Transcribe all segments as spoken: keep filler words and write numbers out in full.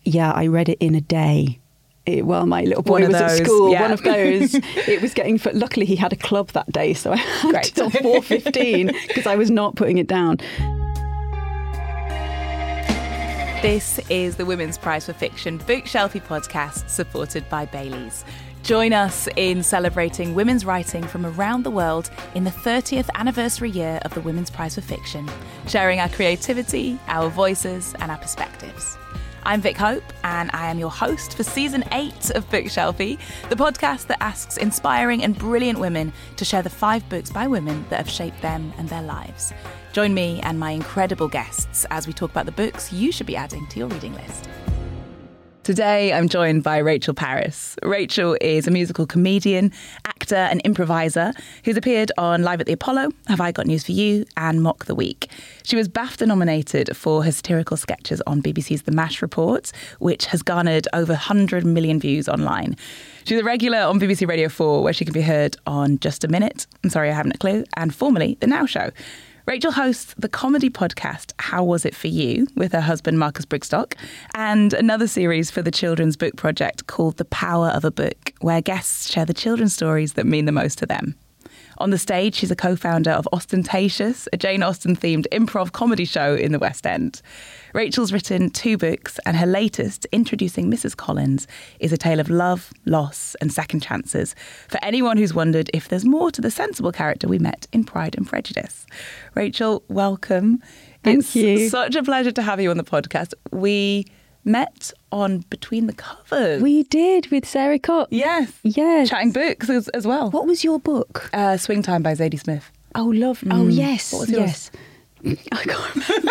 yeah, I read it in a day. It, well, my little boy One of was those, at school, yeah. one of those. It was getting, luckily he had a club that day, so I had Great. till four fifteen because I was not putting it down. This is the Women's Prize for Fiction Bookshelfie podcast, supported by Baileys. Join us in celebrating women's writing from around the world in the thirtieth anniversary year of the Women's Prize for Fiction, sharing our creativity, our voices and our perspectives. I'm Vic Hope, and I am your host for season eight of Bookshelfie, the podcast that asks inspiring and brilliant women to share the five books by women that have shaped them and their lives. Join me and my incredible guests as we talk about the books you should be adding to your reading list. Today, I'm joined by Rachel Parris. Rachel is a musical comedian, actor and improviser who's appeared on Live at the Apollo, Have I Got News for You and Mock the Week. She was BAFTA nominated for her satirical sketches on B B C's The MASH Report, which has garnered over one hundred million views online. She's a regular on B B C Radio four, where she can be heard on Just a Minute, I'm Sorry I Haven't a Clue, and formerly The Now Show. Rachel hosts the comedy podcast How Was It For You with her husband Marcus Brigstock, and another series for the Children's Book Project called The Power of a Book, where guests share the children's stories that mean the most to them. On the stage, she's a co-founder of Ostentatious, a Jane Austen-themed improv comedy show in the West End. Rachel's written two books, and her latest, Introducing Missus Collins, is a tale of love, loss and second chances for anyone who's wondered if there's more to the sensible character we met in Pride and Prejudice. Rachel, welcome. Thank it's you. Such a pleasure to have you on the podcast. We met on Between the Covers. We did with Sarah Cox. Yes. Yes. Chatting books as, as well. What was your book? Uh, Swing Time by Zadie Smith. Oh, love. Mm. Oh, yes. What was yours? Yes. I can't remember.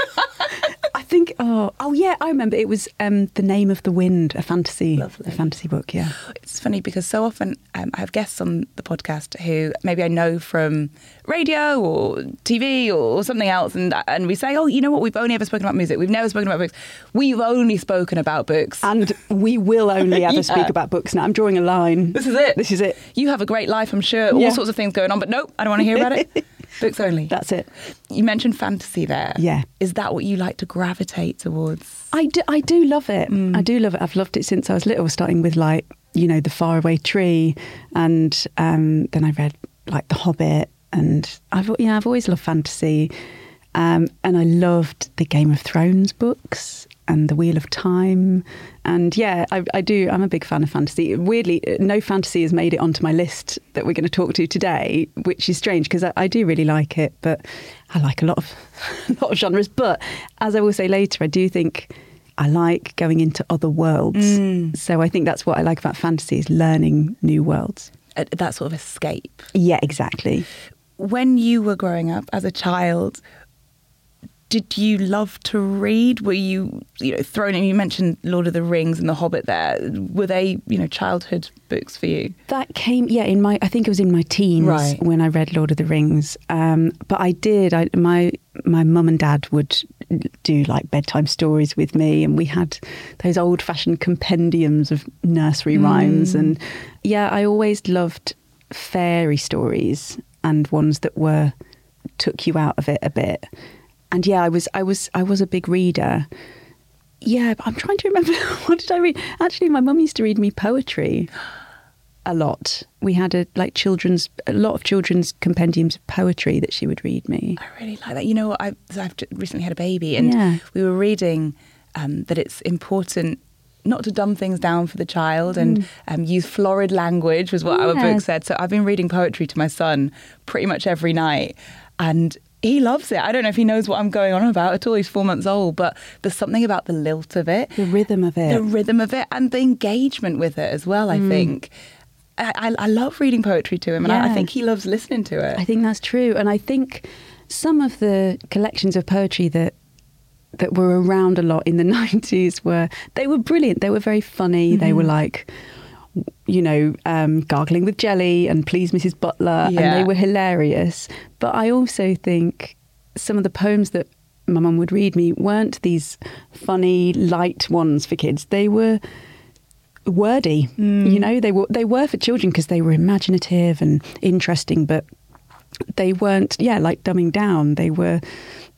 I think, oh, oh yeah, I remember. It was um, The Name of the Wind, a fantasy, Lovely. a fantasy book, yeah. It's funny because so often um, I have guests on the podcast who maybe I know from radio or T V or something else, and and we say, oh, you know what, we've only ever spoken about music. We've never spoken about books. We've only spoken about books. And we will only ever Yeah. speak about books now. I'm drawing a line. This is it. This is it. You have a great life, I'm sure. All Yeah. sorts of things going on, but nope, I don't want to hear about it. Books only. That's it. You mentioned fantasy there. Yeah. Is that what you like to gravitate towards? I do, I do love it. Mm. I do love it. I've loved it since I was little, starting with like, you know, The Faraway Tree. And um, then I read like The Hobbit. And I've, yeah, I've always loved fantasy. Um, and I loved the Game of Thrones books and The Wheel of Time. And yeah, I, I do. I'm a big fan of fantasy. Weirdly, no fantasy has made it onto my list that we're going to talk to today, which is strange because I, I do really like it. But I like a lot of a lot of genres. But as I will say later, I do think I like going into other worlds. Mm. So I think that's what I like about fantasy, is learning new worlds. Uh, that sort of escape. Yeah, exactly. When you were growing up as a child, did you love to read? Were you, you know, thrown in? You mentioned Lord of the Rings and The Hobbit there. Were they, you know, childhood books for you? That came, yeah, in my, I think it was in my teens Right. when I read Lord of the Rings. Um, but I did, I, my my mum and dad would do like bedtime stories with me, and we had those old-fashioned compendiums of nursery Mm. rhymes. And yeah, I always loved fairy stories and ones that were, took you out of it a bit. And yeah, I was, I was, I was a big reader. Yeah, but I'm trying to remember, what did I read? Actually, my mum used to read me poetry a lot. We had a like children's, a lot of children's compendiums of poetry that she would read me. I really like that. You know, I, I've just recently had a baby, and Yeah. we were reading um, that it's important not to dumb things down for the child and um, use florid language, was what our Yeah. book said. So I've been reading poetry to my son pretty much every night, and he loves it. I don't know if he knows what I'm going on about at all. He's four months old, but there's something about the lilt of it, The rhythm of it. the rhythm of it, and the engagement with it as well, I think. I, I, I love reading poetry to him, and I, I Yeah. think he loves listening to it. I think that's true. And I think some of the collections of poetry that that were around a lot in the nineties were, they were brilliant. They were very funny. They were like, you know, um, Gargling with Jelly and Please Missus Butler, Yeah. and they were hilarious. But I also think some of the poems that my mum would read me weren't these funny, light ones for kids. They were wordy, you know, they were they were for children because they were imaginative and interesting, but they weren't, yeah, like dumbing down. They were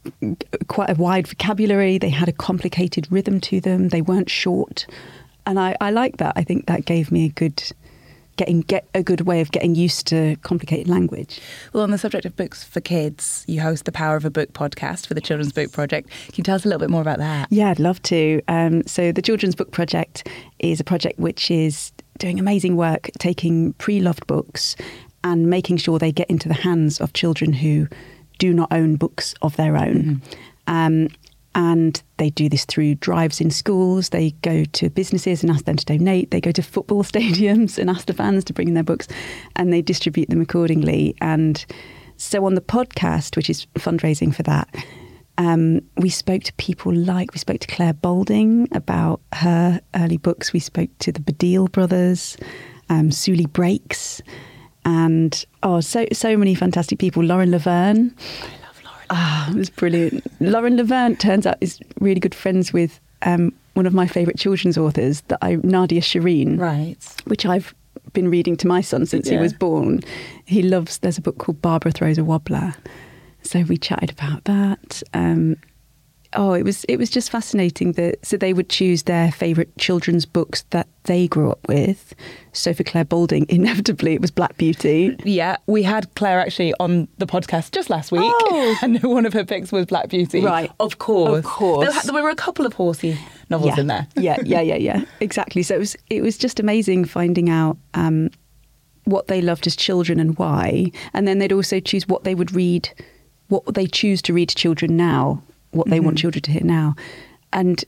quite a wide vocabulary. They had a complicated rhythm to them. They weren't short. And I, I like that. I think that gave me a good... Getting get a good way of getting used to complicated language. Well, on the subject of books for kids, you host the Power of a Book podcast for the Children's Book Project. Can you tell us a little bit more about that? Yeah, I'd love to. Um, so the Children's Book Project is a project which is doing amazing work, taking pre-loved books and making sure they get into the hands of children who do not own books of their own. Mm-hmm. Um, And they do this through drives in schools. They go to businesses and ask them to donate. They go to football stadiums and ask the fans to bring in their books, and they distribute them accordingly. And so on the podcast, which is fundraising for that, um, we spoke to people like, we spoke to Claire Balding about her early books. We spoke to the Baddiel brothers, um, Suli Breaks, and oh, so so many fantastic people. Lauren Laverne. Ah, oh, it was brilliant. Lauren Laverne, turns out, is really good friends with um, one of my favourite children's authors, that I, Nadia Shireen, right, which I've been reading to my son since yeah. he was born. He loves, there's a book called Barbara Throws a Wobbler. So we chatted about that. Um, oh, it was it was just fascinating. That so they would choose their favourite children's books that they grew up with. So for Claire Balding, inevitably it was Black Beauty. Yeah, we had Claire actually on the podcast just last week, oh. and one of her picks was Black Beauty. Right, of course, of course. There, there were a couple of horsey novels yeah. in there. yeah, yeah, yeah, yeah, exactly. So it was it was just amazing finding out um, what they loved as children and why, and then they'd also choose what they would read, what they choose to read to children now. What they mm-hmm. want children to hear now. And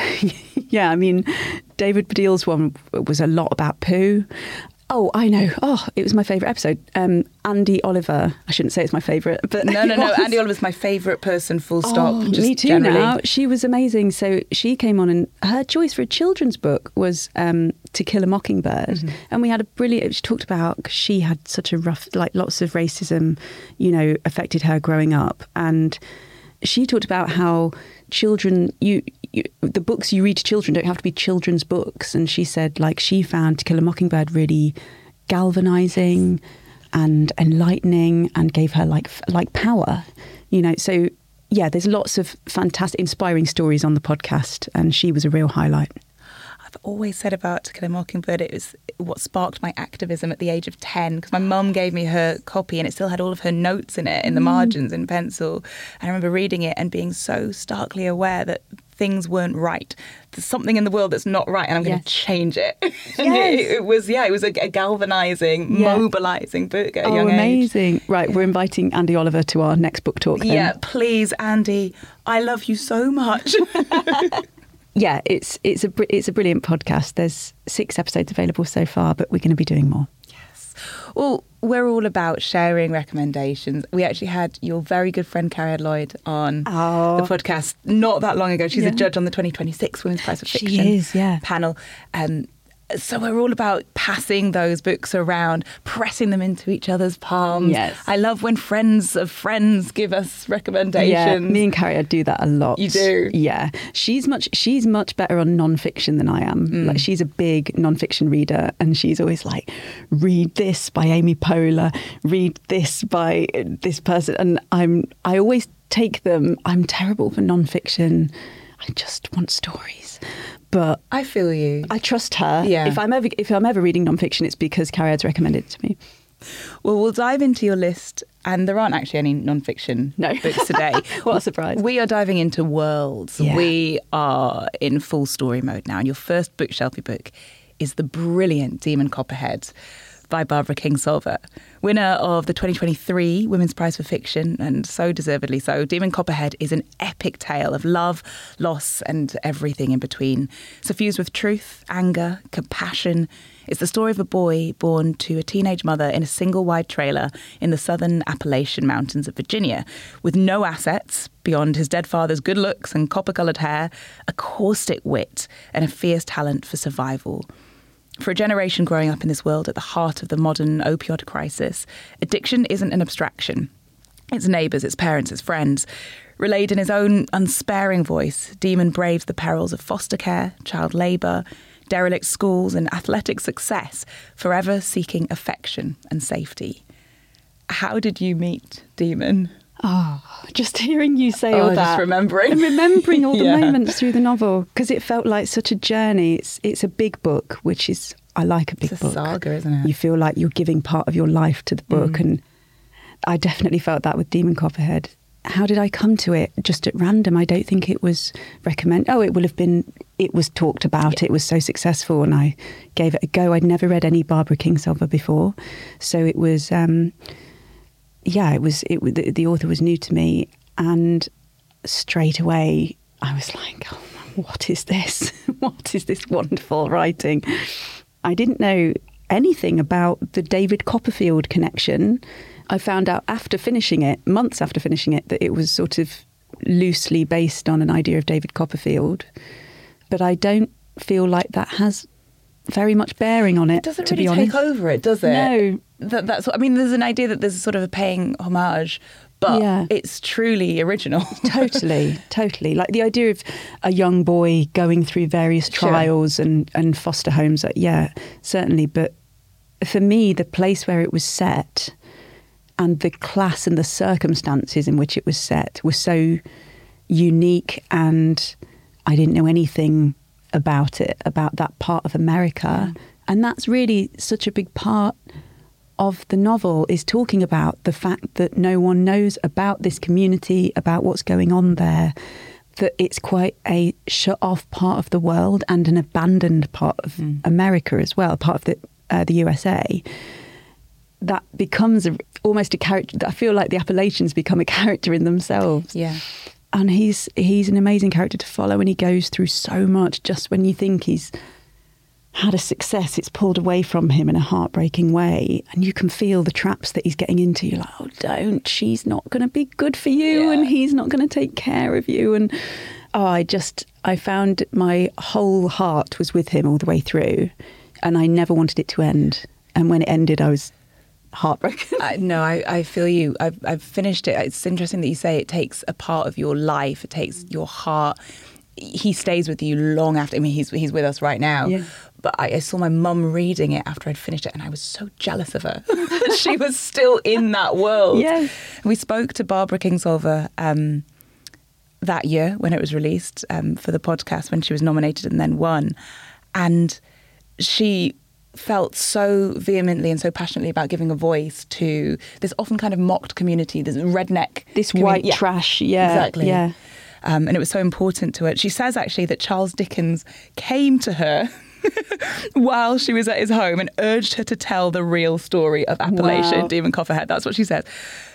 yeah, I mean, David Baddiel's one was a lot about poo. Oh, I know. Oh, it was my favourite episode. Um, Andy Oliver. I shouldn't say it's my favourite, but no, no, no. Andy Oliver's my favourite person. Full stop. Oh, just me too. Generally. Now she was amazing. So she came on, and her choice for a children's book was um, To Kill a Mockingbird, mm-hmm. and we had a brilliant. She talked about, because she had such a rough, like lots of racism, you know, affected her growing up, and she talked about how children, you, you, the books you read to children don't have to be children's books. And she said, like, she found To Kill a Mockingbird really galvanising and enlightening, and gave her like like power, you know. So yeah, there's lots of fantastic, inspiring stories on the podcast, and she was a real highlight. I've always said about To Kill a Mockingbird, it was what sparked my activism at the age of ten, because my mum gave me her copy and it still had all of her notes in it, in the mm. margins in pencil. And I remember reading it and being so starkly aware that things weren't right. There's something in the world that's not right, and I'm yes. going to change it. and yes. it, it was, yeah, it was a, a galvanising, yeah. mobilising book at a oh, young amazing. age. Right, we're inviting Andy Oliver to our next book talk then. Yeah, please, Andy. I love you so much. Yeah, it's it's a it's a brilliant podcast. There's six episodes available so far, but we're going to be doing more. Yes. Well, we're all about sharing recommendations. We actually had your very good friend Carrie Lloyd on oh. the podcast not that long ago. She's yeah. a judge on the twenty twenty-six Women's Prize for Fiction she is, yeah. panel. Um, so we're all about passing those books around, pressing them into each other's palms. Yes. I love when friends of friends give us recommendations. Yeah, me and Carrie do that a lot. You do? Yeah. She's much she's much better on non-fiction than I am. Mm. Like, she's a big non-fiction reader, and she's always like, read this by Amy Poehler, read this by this person. And I'm I always take them. I'm terrible for non-fiction. I just want stories. But I feel you. I trust her. Yeah. If I'm ever if I'm ever reading non-fiction, it's because Carrie has recommended it to me. Well, we'll dive into your list, and there aren't actually any non-fiction no. books today. What a surprise. We are diving into worlds. Yeah. We are in full story mode now, and your first bookshelfie book is the brilliant Demon Copperhead by Barbara Kingsolver, winner of the twenty twenty-three Women's Prize for Fiction, and so deservedly so. Demon Copperhead is an epic tale of love, loss, and everything in between, suffused with truth, anger, compassion. It's the story of a boy born to a teenage mother in a single wide trailer in the southern Appalachian Mountains of Virginia, with no assets beyond his dead father's good looks and copper-coloured hair, a caustic wit, and a fierce talent for survival. For a generation growing up in this world at the heart of the modern opioid crisis, addiction isn't an abstraction. Its neighbours, its parents, its friends. Relayed in his own unsparing voice, Demon braves the perils of foster care, child labour, derelict schools and athletic success, forever seeking affection and safety. How did you meet Demon? Oh, just hearing you say oh, all that. Just remembering. And remembering all the yeah. moments through the novel, because it felt like such a journey. It's it's a big book, which is, I like a big it's a book. saga, isn't it? You feel like you're giving part of your life to the book. Mm. And I definitely felt that with Demon Copperhead. How did I come to it? Just at random. I don't think it was recommended. Oh, it will have been, it was talked about. Yeah. It was so successful and I gave it a go. I'd never read any Barbara Kingsolver before. So it was... Um, Yeah, it was. It the, the author was new to me, and straight away I was like, oh, "What is this? What is this wonderful writing?" I didn't know anything about the David Copperfield connection. I found out after finishing it, months after finishing it, that it was sort of loosely based on an idea of David Copperfield. But I don't feel like that has very much bearing on it. It doesn't to really be honest. take over it, does it? No. That, that's what, I mean, there's an idea that there's sort of a paying homage, but Yeah. it's truly original. Totally, totally. Like the idea of a young boy going through various Sure. trials and, and foster homes, uh, yeah, certainly. But for me, the place where it was set and the class and the circumstances in which it was set were so unique, and I didn't know anything about it, about that part of America. Yeah. And that's really such a big part of the novel, is talking about the fact that no one knows about this community, about what's going on there, that it's quite a shut off part of the world and an abandoned part of Mm. America as well, part of the uh, the U S A. That becomes a, almost a character. I feel like the Appalachians become a character in themselves. Yeah. And he's he's an amazing character to follow, and he goes through so much. Just when you think he's had a success, it's pulled away from him in a heartbreaking way, and you can feel the traps that he's getting into. You're like, oh, don't, she's not going to be good for you, Yeah. and he's not going to take care of you. And oh, I just, I found my whole heart was with him all the way through, and I never wanted it to end. And when it ended, I was heartbroken. I, no, I, I feel you. I've, I've finished it. It's interesting that you say it takes a part of your life. It takes your heart. He stays with you long after. I mean, he's he's with us right now. Yeah. But I, I saw my mum reading it after I'd finished it, and I was so jealous of her. She was still in that world. Yes. We spoke to Barbara Kingsolver um, that year when it was released um, for the podcast, when she was nominated and then won. And she felt so vehemently and so passionately about giving a voice to this often kind of mocked community, this redneck. This commu- white yeah, trash, yeah. Exactly. Yeah. Um, and it was so important to her. She says actually that Charles Dickens came to her while she was at his home and urged her to tell the real story of Appalachia, Wow. Demon Copperhead. That's what she says.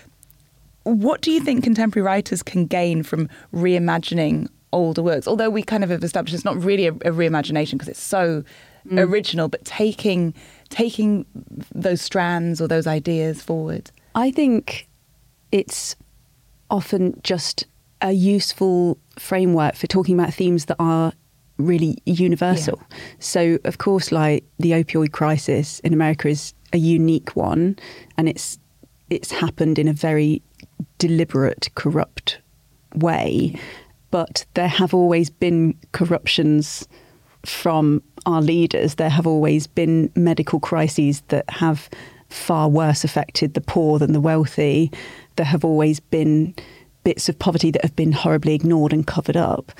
What do you think contemporary writers can gain from reimagining older works? Although we kind of have established it's not really a, a reimagination because it's so mm. original, but taking taking those strands or those ideas forward. I think it's often just a useful framework for talking about themes that are really universal. Yeah. So, of course, like the opioid crisis in America is a unique one, and it's it's happened in a very deliberate, corrupt way. But there have always been corruptions from our leaders. There have always been medical crises that have far worse affected the poor than the wealthy. There have always been bits of poverty that have been horribly ignored and covered up.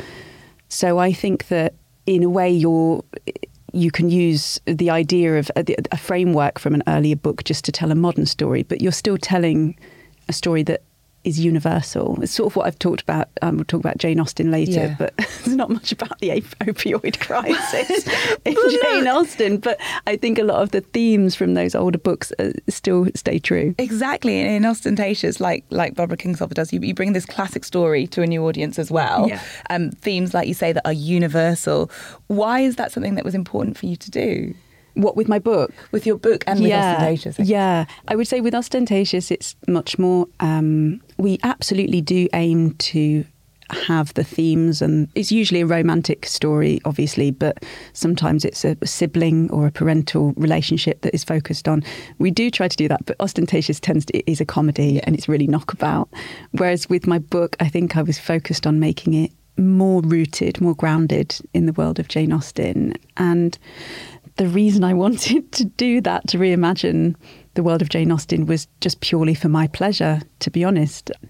So I think that in a way you're you can use the idea of a, a framework from an earlier book just to tell a modern story, but you're still telling a story that is universal. It's sort of what I've talked about. Um, we'll talk about Jane Austen later, yeah. but there's not much about the opioid crisis in Jane Austen. But I think a lot of the themes from those older books uh, still stay true. Exactly. And in Ostentatious, like like Barbara Kingsolver does, you, you bring this classic story to a new audience as well. Yeah. Um, themes, like you say, that are universal. Why is that something that was important for you to do? What, with my book? With your book and with yeah, Ostentatious? Yeah. I would say with Ostentatious, it's much more, um, we absolutely do aim to have the themes, and it's usually a romantic story, obviously, but sometimes it's a sibling or a parental relationship that is focused on. We do try to do that, but Ostentatious tends to, it is a comedy yeah. and it's really knockabout. Whereas with my book, I think I was focused on making it more rooted, more grounded in the world of Jane Austen. And the reason I wanted to do that, to reimagine the world of Jane Austen, was just purely for my pleasure, to be honest.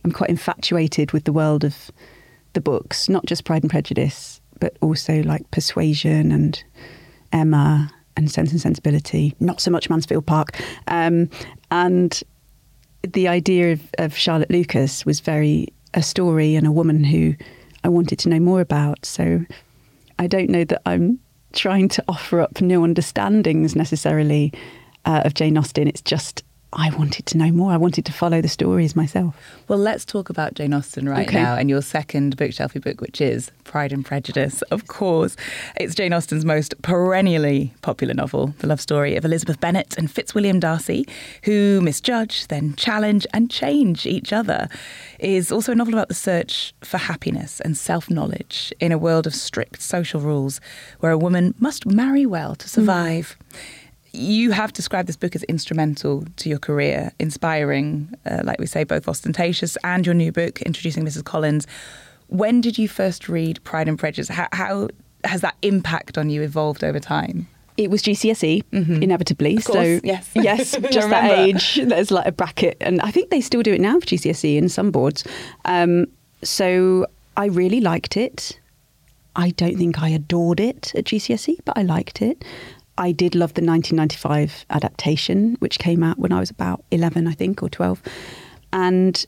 I'm quite infatuated with the world of the books, not just Pride and Prejudice, but also like Persuasion and Emma and Sense and Sensibility, not so much Mansfield Park. Um, and the idea of, of Charlotte Lucas was very a story and a woman who I wanted to know more about. So I don't know that I'm trying to offer up new understandings necessarily uh, of Jane Austen. It's just I wanted to know more. I wanted to follow the stories myself. Well, let's talk about Jane Austen right Okay. now and your second bookshelfy book, which is Pride and Prejudice, of course. It's Jane Austen's most perennially popular novel, the love story of Elizabeth Bennet and Fitzwilliam Darcy, who misjudge, then challenge and change each other. It is also a novel about the search for happiness and self-knowledge in a world of strict social rules where a woman must marry well to survive. Mm. You have described this book as instrumental to your career, inspiring, uh, like we say, both Ostentatious and your new book, Introducing Missus Collins. When did you first read Pride and Prejudice? How, how has that impact on you evolved over time? It was G C S E, mm-hmm. inevitably. Of course, so yes. yes, just that age. There's like a bracket. And I think they still do it now for G C S E in some boards. Um, so I really liked it. I don't think I adored it at G C S E, but I liked it. I did love the nineteen ninety-five adaptation, which came out when I was about eleven, I think, or twelve. And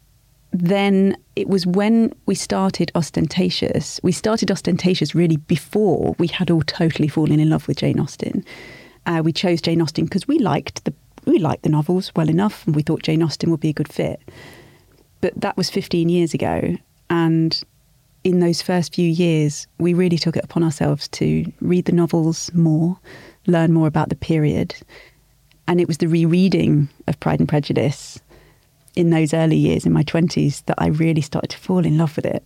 then it was when we started Ostentatious. We started Ostentatious really before we had all totally fallen in love with Jane Austen. Uh, we chose Jane Austen because we liked the we liked the novels well enough, and we thought Jane Austen would be a good fit. But that was fifteen years ago, and in those first few years, we really took it upon ourselves to read the novels more, learn more about the period. And it was the rereading of Pride and Prejudice in those early years, in my twenties, that I really started to fall in love with it.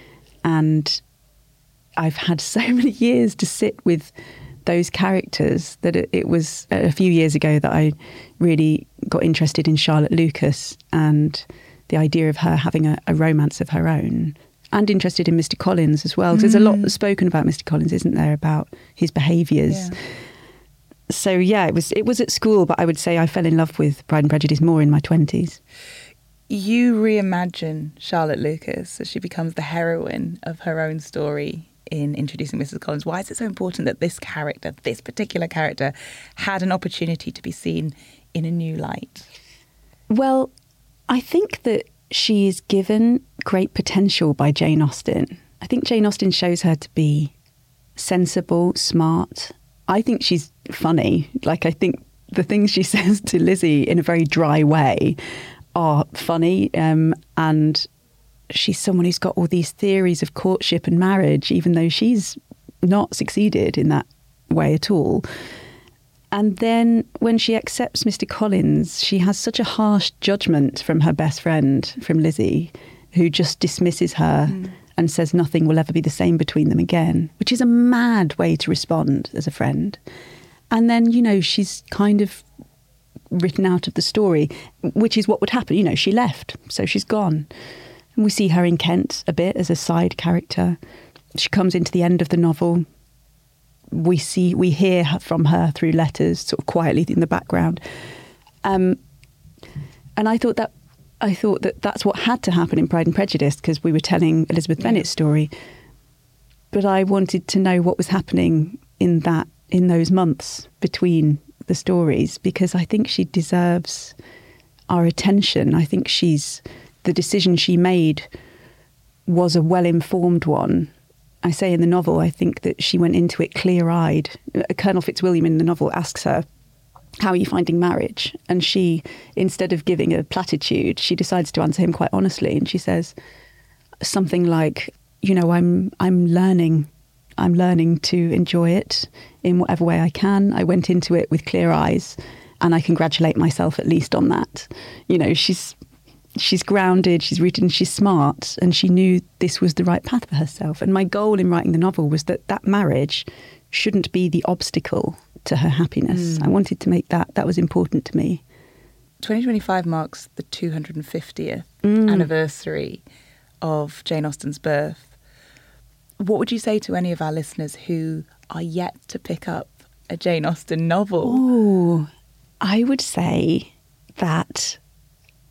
And I've had so many years to sit with those characters that it, it was a few years ago that I really got interested in Charlotte Lucas and the idea of her having a, a romance of her own. And interested in Mister Collins as well. Mm. There's a lot spoken about Mister Collins, isn't there, about his behaviours. Yeah. So, yeah, it was it was at school, but I would say I fell in love with Pride and Prejudice more in my twenties. You reimagine Charlotte Lucas as she becomes the heroine of her own story in Introducing Missus Collins. Why is it so important that this character, this particular character, had an opportunity to be seen in a new light? Well, I think that she is given great potential by Jane Austen. I think Jane Austen shows her to be sensible, smart. I think she's funny. Like, I think the things she says to Lizzie in a very dry way are funny. Um, and she's someone who's got all these theories of courtship and marriage, even though she's not succeeded in that way at all. And then when she accepts Mister Collins, she has such a harsh judgment from her best friend, from Lizzie, who just dismisses her mm. and says nothing will ever be the same between them again, which is a mad way to respond as a friend. And then, you know, she's kind of written out of the story, which is what would happen. You know, she left, so she's gone. And we see her in Kent a bit as a side character. She comes into the end of the novel. We see, we hear from her through letters, sort of quietly in the background. Um, and I thought that, I thought that that's what had to happen in Pride and Prejudice, because we were telling Elizabeth yeah. Bennet's story. But I wanted to know what was happening in that, in those months between the stories, because I think she deserves our attention. I think she's, the decision she made was a well-informed one. I say in the novel, I think that she went into it clear-eyed. Colonel Fitzwilliam in the novel asks her, how are you finding marriage? And she, instead of giving a platitude, she decides to answer him quite honestly. And she says something like, you know, I'm I'm learning. I'm learning to enjoy it in whatever way I can. I went into it with clear eyes, and I congratulate myself at least on that. You know, she's... She's grounded, she's rooted, and she's smart, and she knew this was the right path for herself. And my goal in writing the novel was that that marriage shouldn't be the obstacle to her happiness. Mm. I wanted to make that, that was important to me. twenty twenty-five marks the two hundred fiftieth mm. anniversary of Jane Austen's birth. What would you say to any of our listeners who are yet to pick up a Jane Austen novel? Oh, I would say that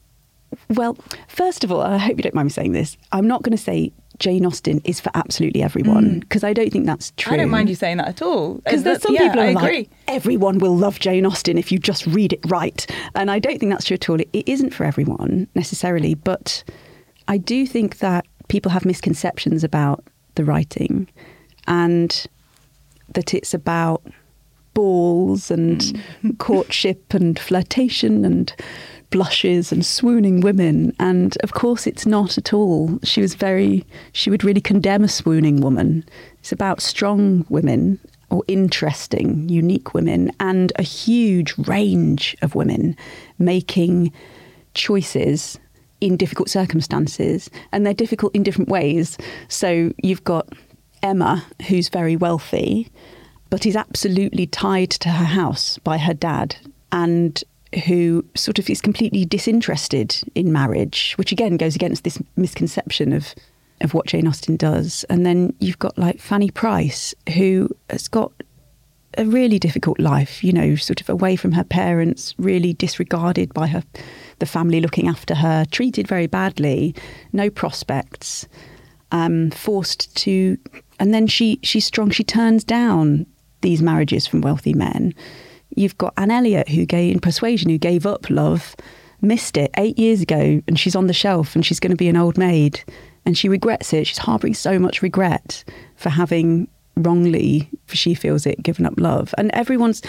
Well, first of all, I hope you don't mind me saying this. I'm not going to say Jane Austen is for absolutely everyone, because mm. I don't think that's true. I don't mind you saying that at all. Because there's some yeah, people who I are agree. like, everyone will love Jane Austen if you just read it right. And I don't think that's true at all. It, it isn't for everyone necessarily, but I do think that people have misconceptions about the writing, and that it's about balls and mm. courtship and flirtation and blushes and swooning women. And of course it's not at all. She was very, she would really condemn a swooning woman. It's about strong women, or interesting, unique women, and a huge range of women making choices in difficult circumstances. And they're difficult in different ways. So you've got Emma, who's very wealthy, but is absolutely tied to her house by her dad, and who sort of is completely disinterested in marriage, which again goes against this misconception of, of what Jane Austen does. And then you've got like Fanny Price, who has got a really difficult life, you know, sort of away from her parents, really disregarded by her, the family looking after her, treated very badly, no prospects, um, forced to, and then she she's strong, she turns down these marriages from wealthy men. You've got Anne Elliot, who gave in Persuasion, who gave up love, missed it eight years ago, and she's on the shelf and she's going to be an old maid, and she regrets it. She's harbouring so much regret for having wrongly, for she feels it, given up love. And everyone's,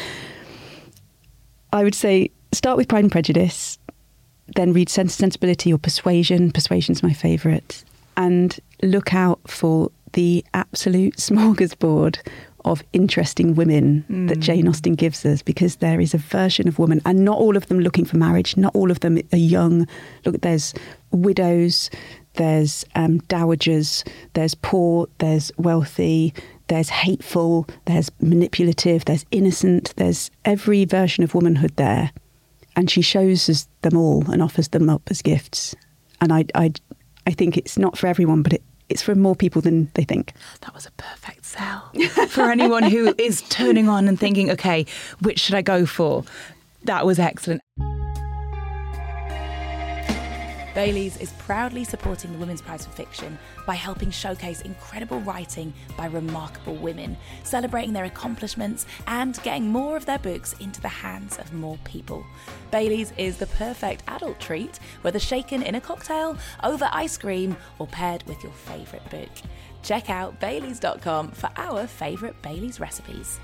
I would say, start with Pride and Prejudice, then read Sense and Sensibility or Persuasion. Persuasion's my favourite. And look out for the absolute smorgasbord of interesting women mm. that Jane Austen gives us, because there is a version of woman, and not all of them looking for marriage, not all of them are young. Look, there's widows, there's um, dowagers, there's poor, there's wealthy, there's hateful, there's manipulative, there's innocent, there's every version of womanhood there. And she shows us them all and offers them up as gifts. And I, I, I think it's not for everyone, but it It's for more people than they think. That was a perfect sell for anyone who is turning on and thinking, OK, which should I go for? That was excellent. Baileys is proudly supporting the Women's Prize for Fiction by helping showcase incredible writing by remarkable women, celebrating their accomplishments and getting more of their books into the hands of more people. Baileys is the perfect adult treat, whether shaken in a cocktail, over ice cream, or paired with your favourite book. Check out baileys dot com for our favourite Baileys recipes.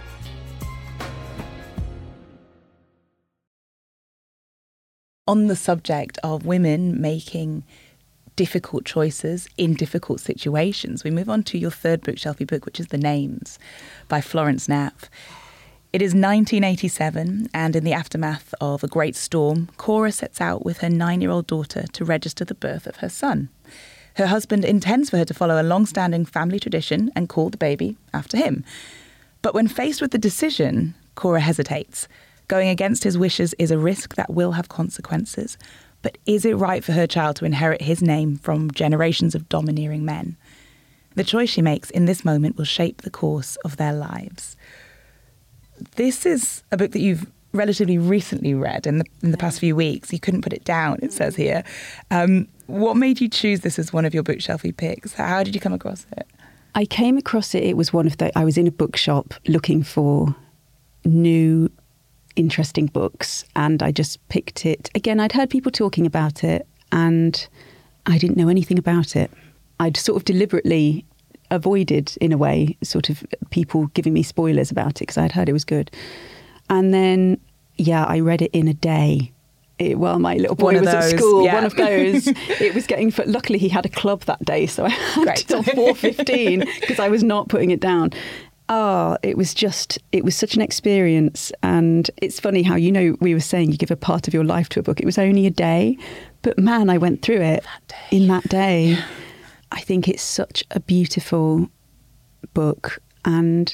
On the subject of women making difficult choices in difficult situations, we move on to your third bookshelfie book, which is The Names by Florence Knapp. It is nineteen eighty-seven, and in the aftermath of a great storm, Cora sets out with her nine-year-old daughter to register the birth of her son. Her husband intends for her to follow a long-standing family tradition and call the baby after him. But when faced with the decision, Cora hesitates. Going against his wishes is a risk that will have consequences. But is it right for her child to inherit his name from generations of domineering men? The choice she makes in this moment will shape the course of their lives. This is a book that you've relatively recently read in the in the past few weeks. You couldn't put it down, it says here. Um, what made you choose this as one of your bookshelfie picks? How did you come across it? I came across it. It was one of the, I was in a bookshop looking for new interesting books, and I just picked it. Again, I'd heard people talking about it and I didn't know anything about it. I'd sort of deliberately avoided, in a way, sort of people giving me spoilers about it because I'd heard it was good. And then, yeah, I read it in a day. It, well, my little boy was those, at school, yeah. one of those. It was getting, luckily he had a club that day, so I had Great. till four fifteen because I was not putting it down. Oh, it was just, it was such an experience. And it's funny how, you know, we were saying you give a part of your life to a book. It was only a day, but man, I went through it that day. in that day. Yeah. I think it's such a beautiful book, and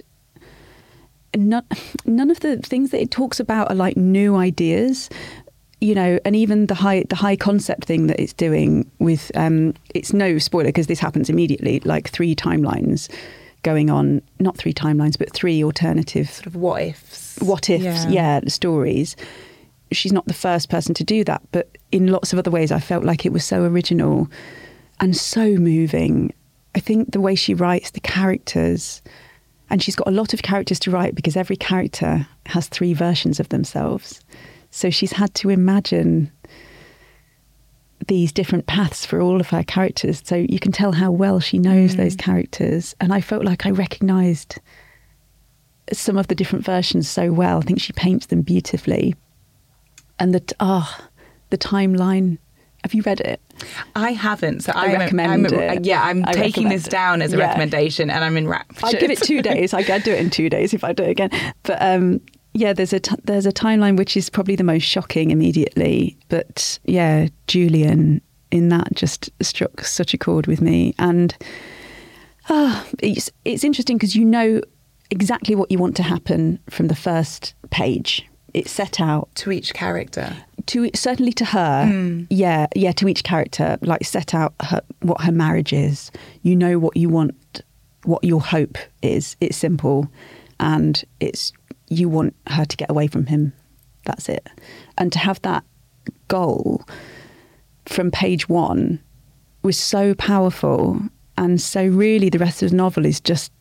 not, none of the things that it talks about are like new ideas, you know, and even the high the high concept thing that it's doing with, um, it's no spoiler because this happens immediately, like three timelines going on, not three timelines, but three alternative sort of what ifs. What ifs, yeah, yeah stories. she's not the first person to do that, but in lots of other ways I felt like it was so original and so moving. I think the way she writes the characters, and she's got a lot of characters to write because every character has three versions of themselves. So she's had to imagine these different paths for all of her characters. So you can tell how well she knows mm. those characters. And I felt like I recognised some of the different versions so well. I think she paints them beautifully. And the, ah, oh, the timeline. Have you read it? I haven't. So I I'm, recommend I'm, it. Yeah, I'm I taking this down as a yeah. recommendation and I'm enraptured. I'd give it two days. I'd do it in two days if I do it again. But um, yeah, there's a, t- there's a timeline which is probably the most shocking immediately. But yeah, Julian in that just struck such a chord with me. And uh, it's, it's interesting because you know exactly what you want to happen from the first page. It's set out. To each character. To certainly to her, mm. yeah, yeah. To each character, like set out her, what her marriage is. You know what you want, what your hope is. It's simple, and it's you want her to get away from him. That's it. And to have that goal from page one was so powerful, and so really the rest of the novel is just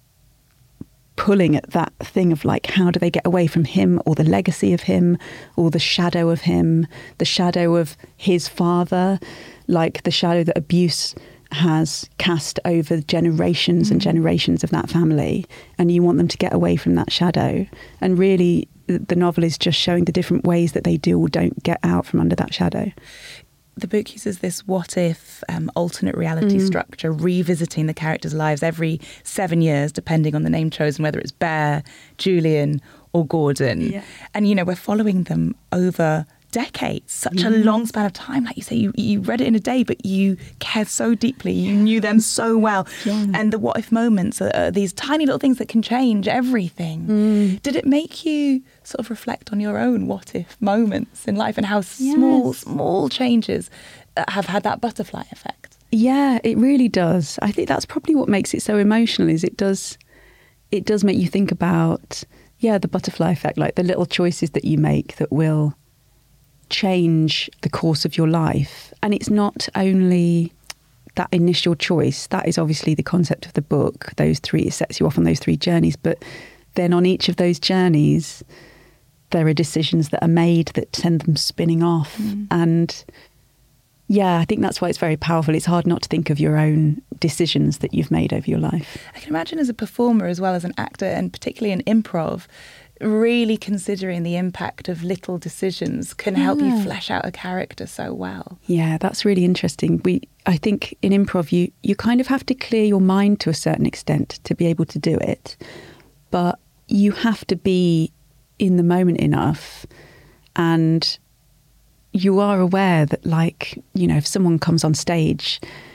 pulling at that thing of like, how do they get away from him, or the legacy of him, or the shadow of him, the shadow of his father, like the shadow that abuse has cast over generations mm. and generations of that family. And you want them to get away from that shadow. And really, the novel is just showing the different ways that they do or don't get out from under that shadow. The book uses this what if um, alternate reality mm. structure, revisiting the characters' lives every seven years, depending on the name chosen, whether it's Bear, Julian or Gordon. Yeah. And, you know, we're following them over decades, such mm. a long span of time. Like you say, you, you read it in a day, but you cared so deeply. You knew them so well. Yeah. And the what if moments are, are these tiny little things that can change everything. Mm. Did it make you sort of reflect on your own what if moments in life and how yes. small, small changes have had that butterfly effect? Yeah, it really does. I think that's probably what makes it so emotional, is it does, it does make you think about, yeah, the butterfly effect, like the little choices that you make that will change the course of your life. And it's not only that initial choice, that is obviously the concept of the book, those three, it sets you off on those three journeys, but then on each of those journeys there are decisions that are made that send them spinning off. Mm. And yeah, I think that's why it's very powerful. It's hard not to think of your own decisions that you've made over your life. I can imagine as a performer as well as an actor, and particularly in improv, really considering the impact of little decisions can yeah. help you flesh out a character so well. Yeah, that's really interesting. We, I think in improv, you, you kind of have to clear your mind to a certain extent to be able to do it. But you have to be in the moment enough, and you are aware that, like, you know, if someone comes on stage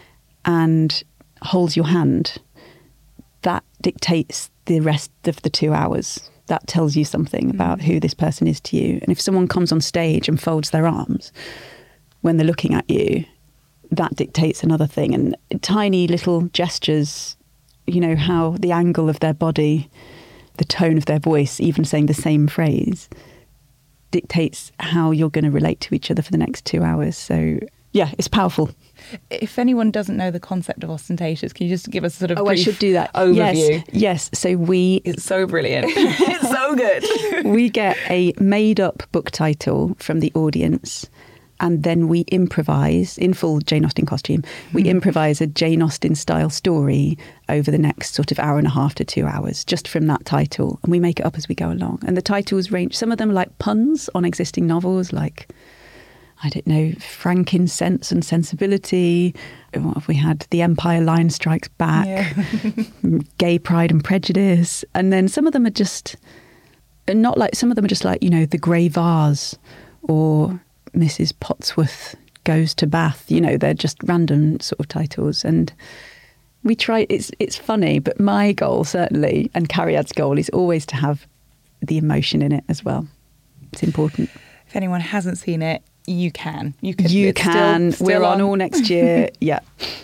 and holds your hand, that dictates the rest of the two hours. That tells you something about who this person is to you. And if someone comes on stage and folds their arms when they're looking at you, that dictates another thing. And tiny little gestures, you know, how the angle of their body, the tone of their voice, even saying the same phrase, dictates how you're going to relate to each other for the next two hours. So, yeah, it's powerful. If anyone doesn't know the concept of Ostentatious, can you just give us a sort of oh, brief I should do that. overview? Yes, yes. So we... It's so brilliant. It's so good. We get a made-up book title from the audience, and then we improvise, in full Jane Austen costume, we mm. improvise a Jane Austen-style story over the next sort of hour and a half to two hours, just from that title. And we make it up as we go along. And the titles range, some of them are like puns on existing novels, like... I don't know, frankincense and sensibility. What have we had? The Empire Line Strikes Back, yeah. Gay Pride and Prejudice. And then some of them are just not like, some of them are just like, you know, The Grey Vase or Missus Potsworth Goes to Bath. You know, they're just random sort of titles. And we try, it's it's funny, but my goal certainly, and Cariad's goal, is always to have the emotion in it as well. It's important. If anyone hasn't seen it, you can. You can. You can. Still, still We're on. on all next year. Yeah.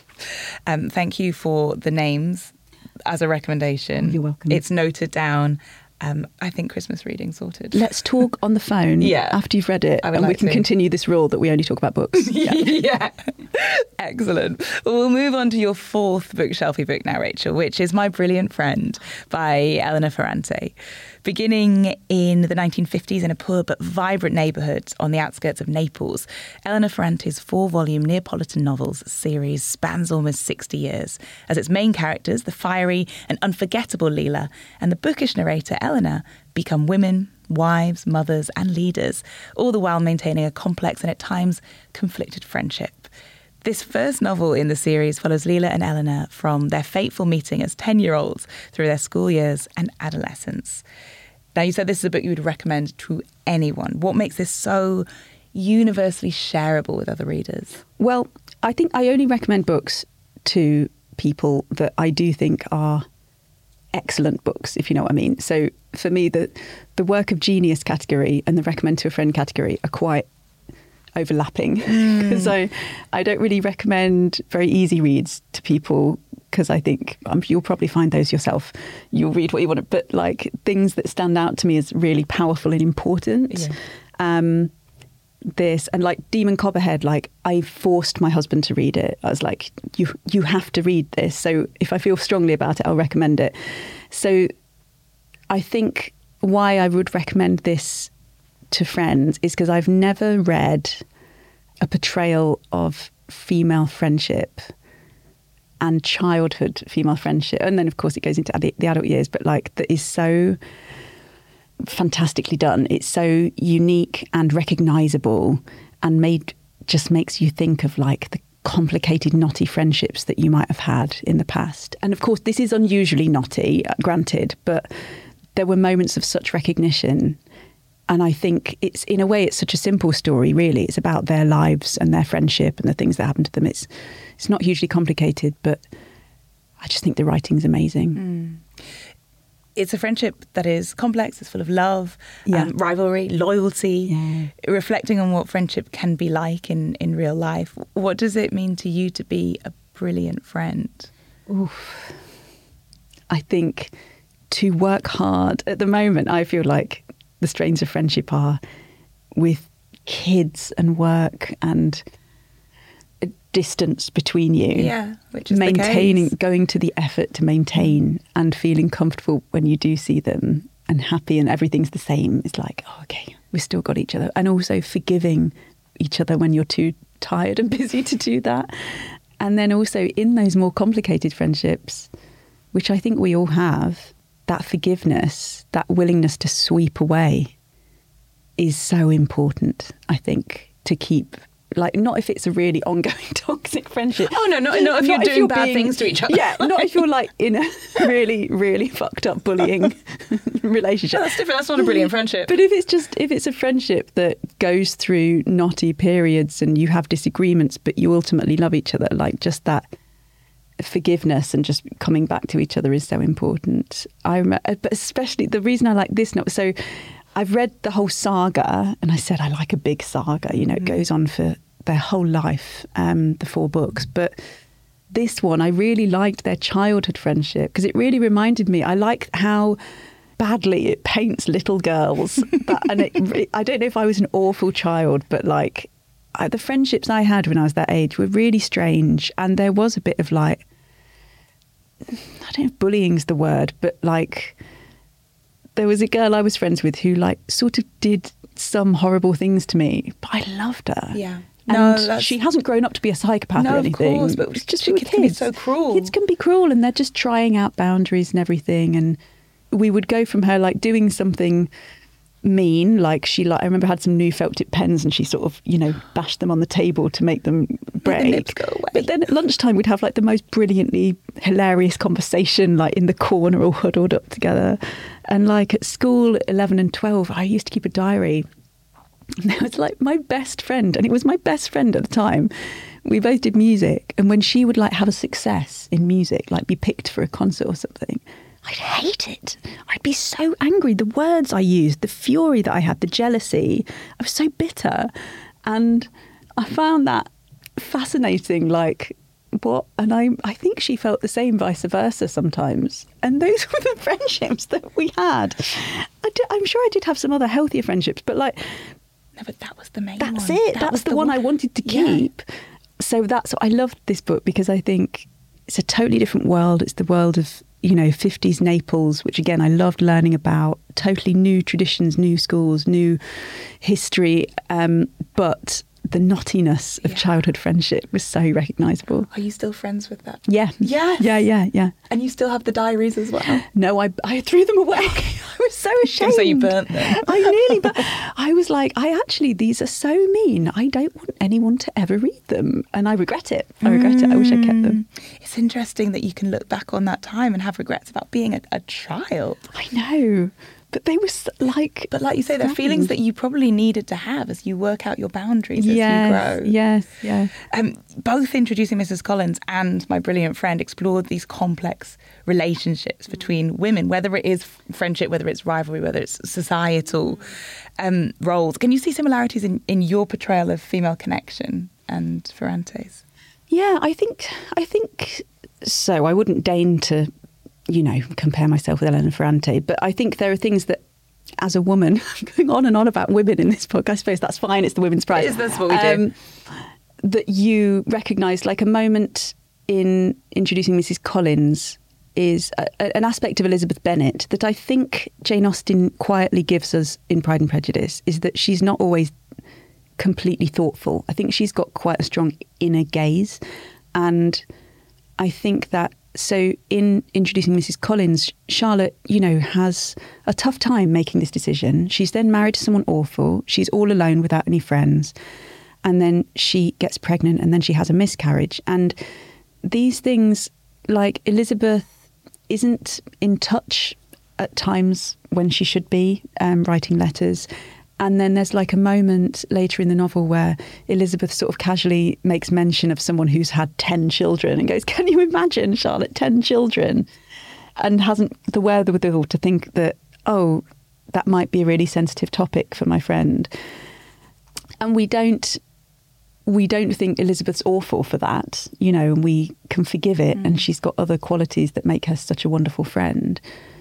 Um, thank you for the names as a recommendation. You're welcome. It's noted down. Um, I think Christmas reading sorted. Let's talk on the phone yeah. after you've read it, and like we can to. continue this rule that we only talk about books. Yeah. yeah. Excellent. Well, we'll move on to your fourth bookshelfy book now, Rachel, which is My Brilliant Friend by Elena Ferrante. Beginning in the nineteen fifties in a poor but vibrant neighbourhood on the outskirts of Naples, Elena Ferrante's four-volume Neapolitan novels series spans almost sixty years, as its main characters, the fiery and unforgettable Leela, and the bookish narrator Elena, become women, wives, mothers and leaders, all the while maintaining a complex and at times conflicted friendship. This first novel in the series follows Leela and Elena from their fateful meeting as ten-year-olds through their school years and adolescence. Now, you said this is a book you would recommend to anyone. What makes this so universally shareable with other readers? Well, I think I only recommend books to people that I do think are excellent books, if you know what I mean. So for me, the the work of genius category and the recommend to a friend category are quite overlapping. Mm. So I don't really recommend very easy reads to people because I think um, you'll probably find those yourself. You'll read what you want, but like things that stand out to me as really powerful and important. Yeah. Um, this and like Demon Copperhead, like I forced my husband to read it. I was like, you you have to read this. So if I feel strongly about it, I'll recommend it. So I think why I would recommend this to friends is because I've never read a portrayal of female friendship and childhood female friendship, and then of course it goes into the, the adult years, but like that is so fantastically done. It's so unique and recognisable and made just makes you think of like the complicated, knotty friendships that you might have had in the past. And of course this is unusually knotty, granted, but there were moments of such recognition. And I think it's, in a way, it's such a simple story, really. It's about their lives and their friendship and the things that happen to them. It's it's not hugely complicated, but I just think the writing's amazing. Mm. It's a friendship that is complex. It's full of love, yeah. um, rivalry, loyalty, yeah. reflecting on what friendship can be like in, in real life. What does it mean to you to be a brilliant friend? Oof. I think to work hard at the moment, I feel like the strains of friendship are with kids and work and a distance between you. Yeah, which is maintaining, the case. Going to the effort to maintain and feeling comfortable when you do see them and happy and everything's the same. It's like, oh, okay, we've still got each other. And also forgiving each other when you're too tired and busy to do that. And then also in those more complicated friendships, which I think we all have, that forgiveness, that willingness to sweep away is so important, I think, to keep, like, not if it's a really ongoing toxic friendship. Oh, no, not, not if you're not doing if you're bad being, things to each other. Yeah, not if you're like in a really, really fucked up bullying relationship. No, that's different. That's not a brilliant friendship. But if it's just, if it's a friendship that goes through knotty periods and you have disagreements, but you ultimately love each other, like just that forgiveness and just coming back to each other is so important. I but especially the reason I like this novel. So I've read the whole saga, and I said I like a big saga. You know, it goes on for their whole life, um, the four books. But this one, I really liked their childhood friendship because it really reminded me. I like how badly it paints little girls, that, and it, it, I don't know if I was an awful child, but like I, the friendships I had when I was that age were really strange, and there was a bit of like, I don't know if bullying's the word, but like there was a girl I was friends with who like sort of did some horrible things to me, but I loved her. Yeah. And no, she hasn't grown up to be a psychopath no, or anything. Of course, but it's just kids, kids can be so cruel. Kids can be cruel, and they're just trying out boundaries and everything. And we would go from her like doing something mean, like she like I remember had some new felt tip pens and she sort of, you know, bashed them on the table to make them break. The nips go away. But then at lunchtime we'd have like the most brilliantly hilarious conversation, like in the corner all huddled up together. And like at school at eleven and twelve, I used to keep a diary. And it was like my best friend, and it was my best friend at the time. We both did music, and when she would like have a success in music, like be picked for a concert or something, I'd hate it. I'd be so angry. The words I used, the fury that I had, the jealousy. I was so bitter. And I found that fascinating, like what? And I, I think she felt the same, vice versa sometimes. And those were the friendships that we had. I did, I'm sure I did have some other healthier friendships, but like, no, but that was the main that's one. it. That that's was the, the one, one I wanted to Yeah. keep. So that's, I loved this book because I think it's a totally different world. It's the world of, you know, fifties Naples, which again, I loved learning about. Totally new traditions, new schools, new history. Um, but the knottiness of Yeah. childhood friendship was so recognisable. Are you still friends with that? Yeah. Yes. Yeah, yeah, yeah. And you still have the diaries as well? No, I, I threw them away. I was so ashamed. So you burnt them. I nearly, but I was like, I actually, these are so mean. I don't want anyone to ever read them. And I regret it. I regret it. I wish I kept them. It's interesting that you can look back on that time and have regrets about being a, a child. I know. But they were s- like... But like you say, they're feelings that you probably needed to have as you work out your boundaries as yes, you grow. Yes, yes. Um, both Introducing Missus Collins and My Brilliant Friend explored these complex relationships between women, whether it is friendship, whether it's rivalry, whether it's societal um, roles. Can you see similarities in, in your portrayal of female connection and Ferrante's? Yeah, I think, I think so. I wouldn't deign to, you know, compare myself with Elena Ferrante, but I think there are things that, as a woman, going on and on about women in this book, I suppose that's fine, it's the Women's Prize. It is, that's what we do. That you recognise, like a moment in Introducing Missus Collins is a, a, an aspect of Elizabeth Bennet that I think Jane Austen quietly gives us in Pride and Prejudice, is that she's not always completely thoughtful. I think she's got quite a strong inner gaze. And I think that, so in Introducing Missus Collins, Charlotte, you know, has a tough time making this decision. She's then married to someone awful. She's all alone without any friends. And then she gets pregnant and then she has a miscarriage. And these things, like Elizabeth isn't in touch at times when she should be, um, writing letters. And then there's like a moment later in the novel where Elizabeth sort of casually makes mention of someone who's had ten children and goes, can you imagine, Charlotte, ten children? And hasn't the wherewithal to think that, oh, that might be a really sensitive topic for my friend. And we don't, we don't think Elizabeth's awful for that, you know, and we can forgive it. Mm. And she's got other qualities that make her such a wonderful friend.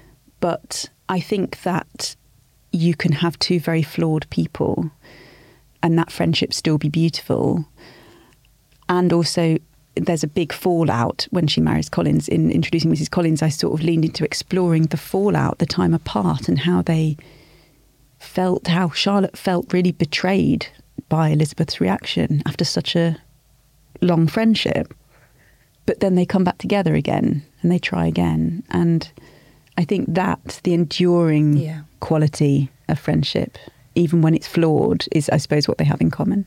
But I think that you can have two very flawed people and that friendship still be beautiful. And also there's a big fallout when she marries Collins. In Introducing Missus Collins, I sort of leaned into exploring the fallout, the time apart, and how they felt, how Charlotte felt really betrayed by Elizabeth's reaction after such a long friendship. But then they come back together again and they try again. And I think that the enduring yeah. quality of friendship, even when it's flawed, is, I suppose, what they have in common.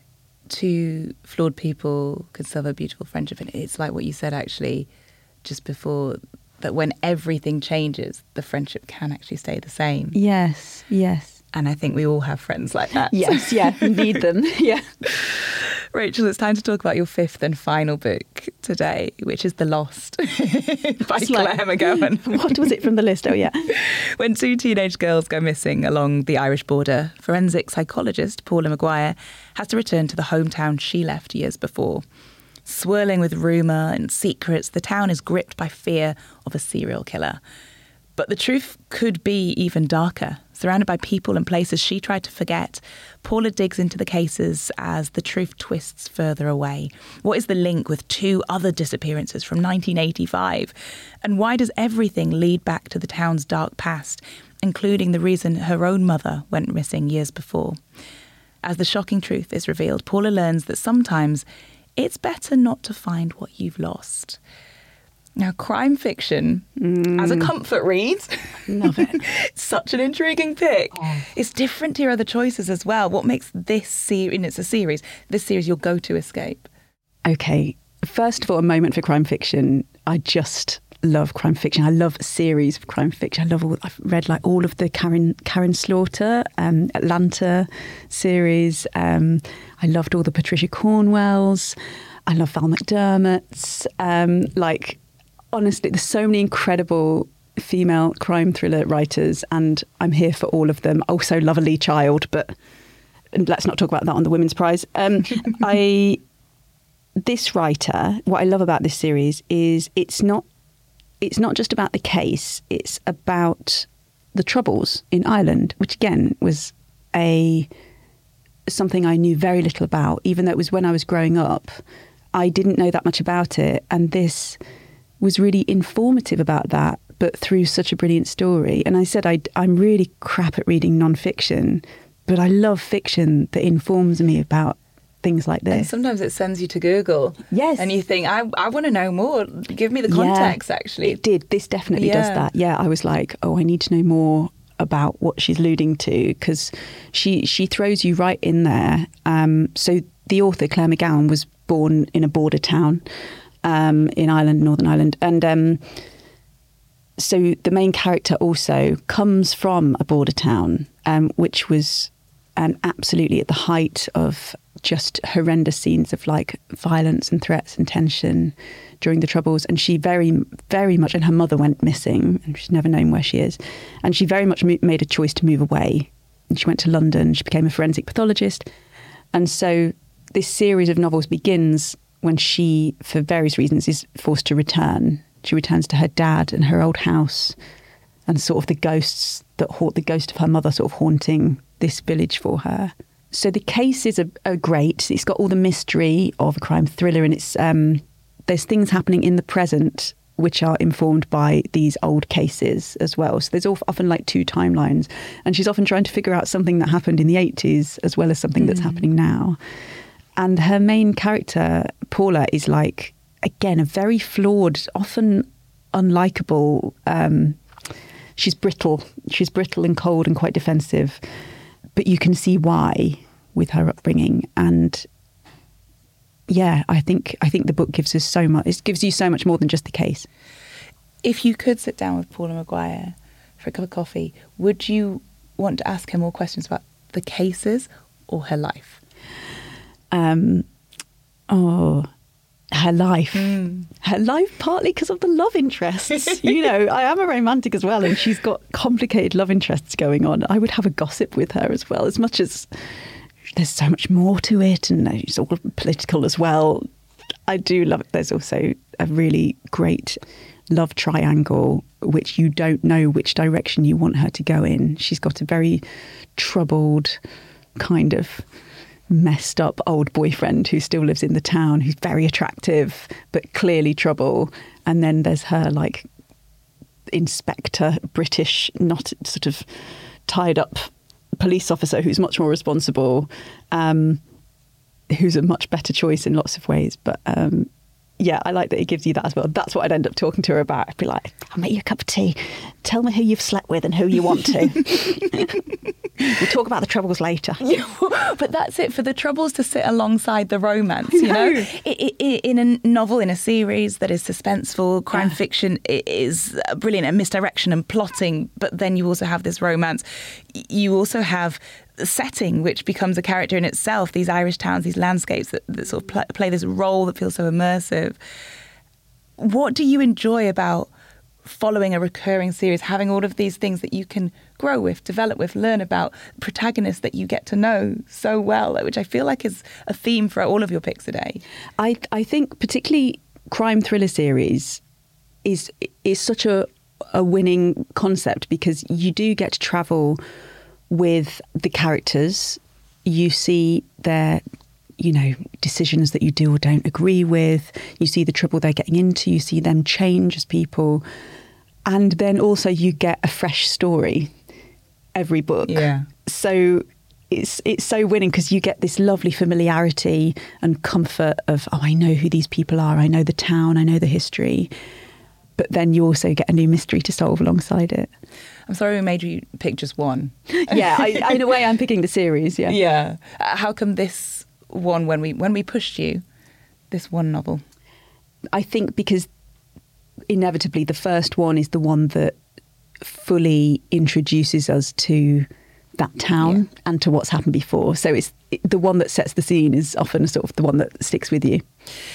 Two flawed people can still have a beautiful friendship. And it's like what you said, actually, just before, that when everything changes, the friendship can actually stay the same. Yes, yes. And I think we all have friends like that. Yes, yeah, we need them, yeah. Rachel, it's time to talk about your fifth and final book today, which is The Lost by Claire like, McGowan. What was it from the list? Oh, yeah. When two teenage girls go missing along the Irish border, forensic psychologist Paula Maguire has to return to the hometown she left years before. Swirling with rumour and secrets, the town is gripped by fear of a serial killer. But the truth could be even darker. Surrounded by people and places she tried to forget, Paula digs into the cases as the truth twists further away. What is the link with two other disappearances from nineteen eighty-five? And why does everything lead back to the town's dark past, including the reason her own mother went missing years before? As the shocking truth is revealed, Paula learns that sometimes it's better not to find what you've lost. Now, crime fiction, mm. as a comfort read, love it. Such an intriguing pick. Oh. It's different to your other choices as well. What makes this series, and it's a series, this series your go-to escape? Okay, first of all, a moment for crime fiction. I just love crime fiction. I love series of crime fiction. I love all, I've read like all of the Karen Karen Slaughter, um, Atlanta series. Um, I loved all the Patricia Cornwells. I love Val McDermott's. Um, like. Honestly, there's so many incredible female crime thriller writers and I'm here for all of them. I also love a Lee Child, but let's not talk about that on the Women's Prize. Um, I this writer, what I love about this series is it's not it's not just about the case, it's about the Troubles in Ireland, which again was a something I knew very little about, even though it was when I was growing up. I didn't know that much about it, and this was really informative about that, but through such a brilliant story. And I said I, I'm really crap at reading non-fiction, but I love fiction that informs me about things like this. And sometimes it sends you to Google. Yes. And you think, I, I want to know more. Give me the context, yeah, actually. It did. This definitely yeah. does that. Yeah, I was like, oh, I need to know more about what she's alluding to, because she, she throws you right in there. Um, so the author, Claire McGowan, was born in a border town um, in Ireland, Northern Ireland. And um, so the main character also comes from a border town, um, which was um, absolutely at the height of just horrendous scenes of like violence and threats and tension during the Troubles. And she very, very much, and her mother went missing and she's never known where she is. And she very much mo- made a choice to move away. And she went to London, she became a forensic pathologist. And so this series of novels begins when she, for various reasons, is forced to return. She returns to her dad and her old house and sort of the ghosts that haunt, the ghost of her mother sort of haunting this village for her. So the cases are, are great. It's got all the mystery of a crime thriller, and it's um, there's things happening in the present which are informed by these old cases as well. So there's often like two timelines, and she's often trying to figure out something that happened in the eighties as well as something mm. that's happening now. And her main character, Paula, is like, again, a very flawed, often unlikable. Um, she's brittle. She's brittle and cold and quite defensive. But you can see why with her upbringing. And yeah, I think I think the book gives us so much. It gives you so much more than just the case. If you could sit down with Paula Maguire for a cup of coffee, would you want to ask her more questions about the cases or her life? Um, oh, her life. Mm. Her life, partly because of the love interests. You know, I am a romantic as well, and she's got complicated love interests going on. I would have a gossip with her as well, as much as there's so much more to it, and it's all political as well. I do love it. There's also a really great love triangle, which you don't know which direction you want her to go in. She's got a very troubled, kind of messed up old boyfriend who still lives in the town, who's very attractive but clearly trouble. And then there's her like inspector, British, not sort of tied up police officer who's much more responsible, um, who's a much better choice in lots of ways. But um, yeah, I like that it gives you that as well. That's what I'd end up talking to her about. I'd be like, I'll make you a cup of tea. Tell me who you've slept with and who you want to. We'll talk about the Troubles later. Yeah, but that's it, for the Troubles to sit alongside the romance, you know? I, I, in a novel, in a series that is suspenseful, crime yeah. fiction is brilliant at misdirection and plotting, but then you also have this romance. You also have the setting, which becomes a character in itself, these Irish towns, these landscapes that, that sort of play, play this role that feels so immersive. What do you enjoy about following a recurring series, having all of these things that you can grow with, develop with, learn about, protagonists that you get to know so well, which I feel like is a theme for all of your picks today? I I think particularly crime thriller series is is such a, a winning concept, because you do get to travel with the characters. You see their, you know, decisions that you do or don't agree with. You see the trouble they're getting into. You see them change as people. And then also you get a fresh story every book. Yeah. So it's it's so winning, because you get this lovely familiarity and comfort of, oh, I know who these people are. I know the town. I know the history. But then you also get a new mystery to solve alongside it. I'm sorry we made you pick just one. Yeah, I, in a way I'm picking the series, yeah. Yeah. Uh, how come this one, when we when we pushed you, this one novel? I think because inevitably the first one is the one that fully introduces us to that town yeah. and to what's happened before. So it's the one that sets the scene is often sort of the one that sticks with you.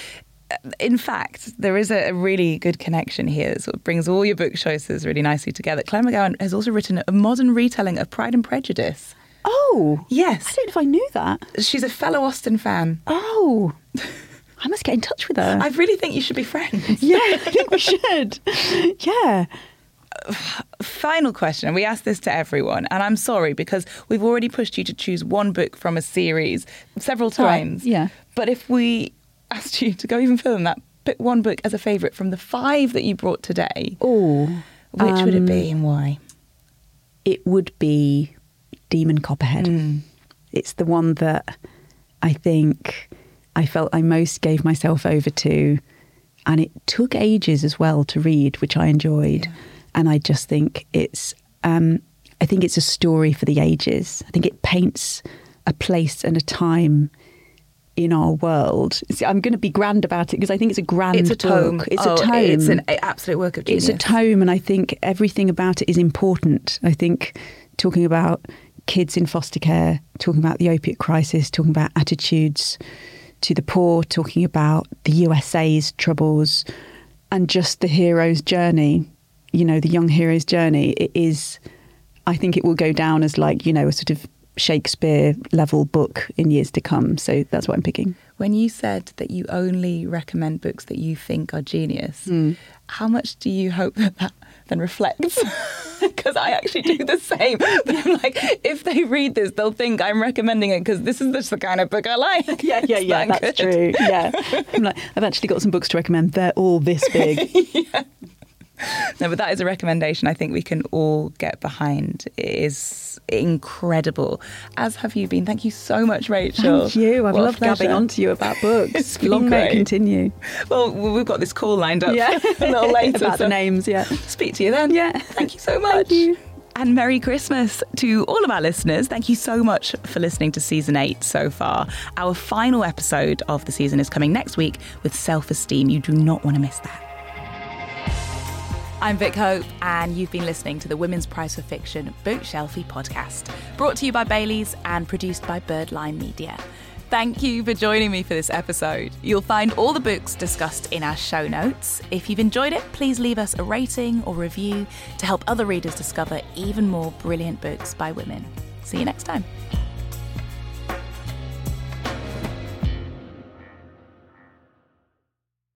In fact, there is a really good connection here that sort of brings all your book choices really nicely together. Claire McGowan has also written a modern retelling of Pride and Prejudice. Oh! Yes. I don't know if I knew that. She's a fellow Austen fan. Oh! I must get in touch with her. I really think you should be friends. Yeah, I think we should. Yeah. Final question, and we ask this to everyone, and I'm sorry because we've already pushed you to choose one book from a series several times. Right. Yeah. But if we asked you to go even further than that, pick one book as a favourite from the five that you brought today, Oh, which um, would it be and why? It would be Demon Copperhead. Mm. It's the one that I think I felt I most gave myself over to, and it took ages as well to read, which I enjoyed. Yeah. And I just think it's, um, I think it's a story for the ages. I think it paints a place and a time in our world. See, I'm going to be grand about it because I think it's a grand It's a tome. book. It's oh, a tome. It's an absolute work of genius. It's a tome, and I think everything about it is important. I think talking about kids in foster care, talking about the opiate crisis, talking about attitudes to the poor, talking about the U S A's troubles, and just the hero's journey, you know, the young hero's journey. It is, I think it will go down as like, you know, a sort of Shakespeare level book in years to come. So that's what I'm picking. When you said that you only recommend books that you think are genius, Mm. how much do you hope that that then reflects? Because I actually do the same. But I'm like, if they read this, they'll think I'm recommending it because this is just the kind of book I like. Yeah, yeah, It's yeah, that that's good. true. Yeah. I'm like, I've actually got some books to recommend. They're all this big. Yeah. No, but that is a recommendation I think we can all get behind. It is incredible, as have you been. Thank you so much, Rachel. Thank you. I've What a loved gabbing pleasure. on to you about books. It's been Long may great. it continue. Well, we've got this call lined up Yeah. a little later. About so the names, yeah. Speak to you then. Yeah. Thank you so much. Thank you. And Merry Christmas to all of our listeners. Thank you so much for listening to season eight so far. Our final episode of the season is coming next week with self-esteem. You do not want to miss that. I'm Vic Hope, and you've been listening to the Women's Prize for Fiction Bookshelfie podcast, brought to you by Baileys and produced by Birdline Media. Thank you for joining me for this episode. You'll find all the books discussed in our show notes. If you've enjoyed it, please leave us a rating or review to help other readers discover even more brilliant books by women. See you next time.